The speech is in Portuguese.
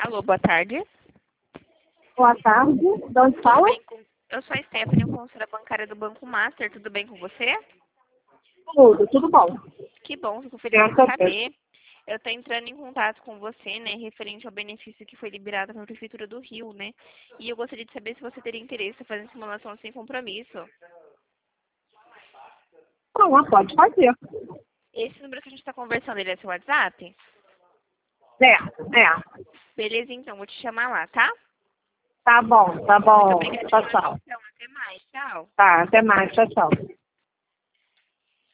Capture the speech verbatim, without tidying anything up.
Alô, boa tarde. Boa tarde. De onde Tudo fala? bem com... Eu sou a Stephanie, consultora bancária do Banco Master. Tudo bem com você? Tudo, tudo bom. Que bom, fico feliz em Graças a Deus. saber. Eu estou entrando em contato com você, né, referente ao benefício que foi liberado pela Prefeitura do Rio, né? E eu gostaria de saber se você teria interesse em fazer simulação sem compromisso. Não, pode fazer. Esse número que a gente está conversando, ele é seu WhatsApp? É, é. Beleza, então, vou te chamar lá, tá? Tá bom, tá Muito bom. obrigada Tchau, pela tchau. atenção. Até mais. Tchau. Tá, até mais. Tchau, tchau.